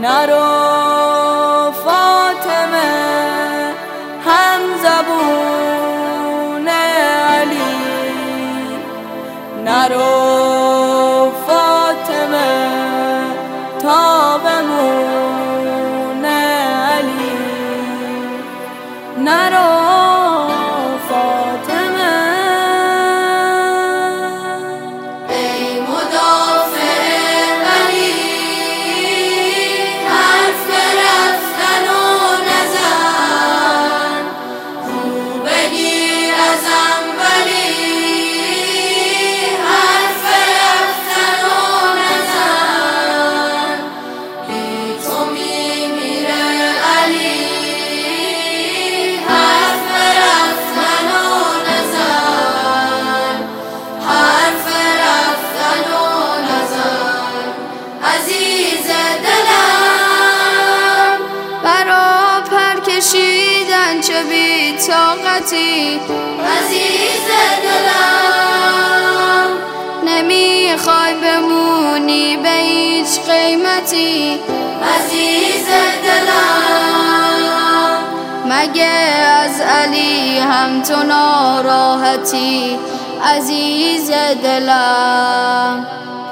نرو فاطمه هم زبون علی، نرو فاطمه تا بمونه علی، نرو فاطمه. ای مدافع علی حرف رفتن و نزن، رو بگیر ازم ولی حرف رفتن و نزن، بی تو میمیره علی حرف رفتن و نزن، حرف رفتن و نزن. عزیز دلم برا پر کشیدن چه بی طاقتی، عزیز دلم نمیخوای بمونی به هیچ قیمتی، عزیز دلم مگه از علی هم تو ناراحتی، عزیز دلم.